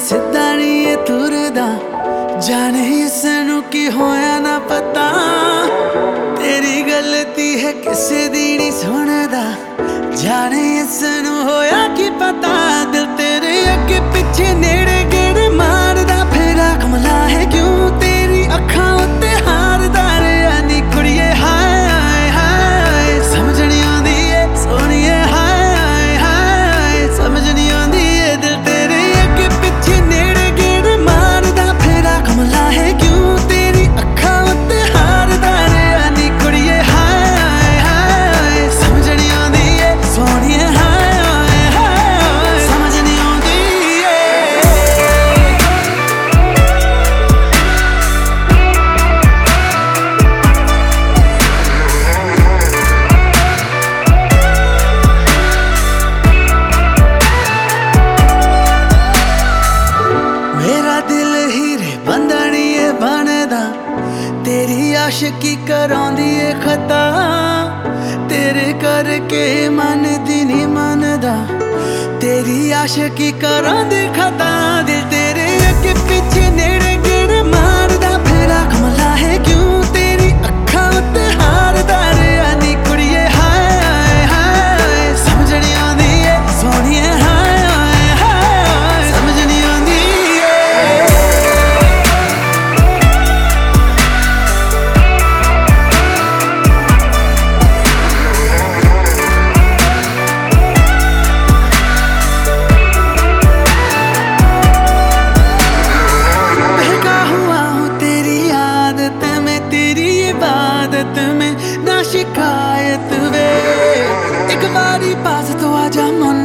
ਸਿੱਧਾ ਨਹੀਂ ਇਹ ਤੁਰਦਾ, ਜਾਣੇ ਇਸਨੂੰ ਕੀ ਹੋਇਆ ਨਾ ਪਤਾ। ਤੇਰੀ ਗਲਤੀ ਹੈ ਕਿਸੇ ਦੀ ਨਹੀਂ ਸੁਣਦਾ, ਜਾਣੇ ਇਸਨੂੰ ਹੋਇਆ ਕੀ ਪਤਾ। ਦਿਲ ਤੇਰੇ ਅੱਗੇ ਪਿੱਛੇ ਨੇੜੇ ਗੇੜੇ ਮਾਰਦਾ ਫਿਰਾ, ਕਮਲਾ ਹੈ ਕਿਉਂ ਤੇਰੀ ਅੱਖਾਂ ਉੱਤੇ ਹਾਰਦਾ ਰਿਹਾ ਨੀ ਕੁੜੀਏ। ਹਾਏ ਹਾਏ ਹਾਏ ਸਮਝ ਨਹੀਂ ਆਉਂਦੀ ਏ ਸੋਹਣੀਏ, ਹਾਏ ਹਾਏ ਹਾਏ ਸਮਝ ਨਹੀਂ ਆਉਂਦੀ ਏ। ਦਿਲ ਤੇਰੇ ਅੱਗੇ ਪਿੱਛੇ ਨੇੜੇ ਗੇੜੇ ਮਾਰਦਾ ਫਿਰਾ, ਕਮਲਾ ਹੈ ਕਿਉਂ ਤੇਰੀ ਅੱਖਾਂ ਉੱਤੇ ਹਾਰਦਾ ਰਿਹਾ ਨੀ ਕੁੜੀਏ। ਹਾਏ ਹਾਏ ਹਾਏ ਸਮਝ ਨਹੀਂ ਆਉਂਦੀ ਏ ਸੋਹਣੀਏ, ਹਾਏ ਹਾਏ ਹਾਏ ਸਮਝ ਨਹੀਂ ਆਉਂਦੀ ਏ। मेरा दिल हीरे बंधनीए बनदा, तेरी आशिकी करांदी ए खता। तेरे करके मन दी नहीं मनदा, तेरी आशिकी करांदी खता। दिल तेरे अगे पीछे नेड़े गेड़े मारदा फिरा, कमला है क्यों तेरी अखां उत्ते हारदा रहा नी कुड़िए। हाय हाय हाय समझ नहीं आंदी ए सोहणीए, हाय हाय हाय समझ नहीं आंदी ए। बहका हुआ हूँ तेरी आदत में, तेरी इबादत में ना शिकायत वे। एक बारी पास तो आजा मन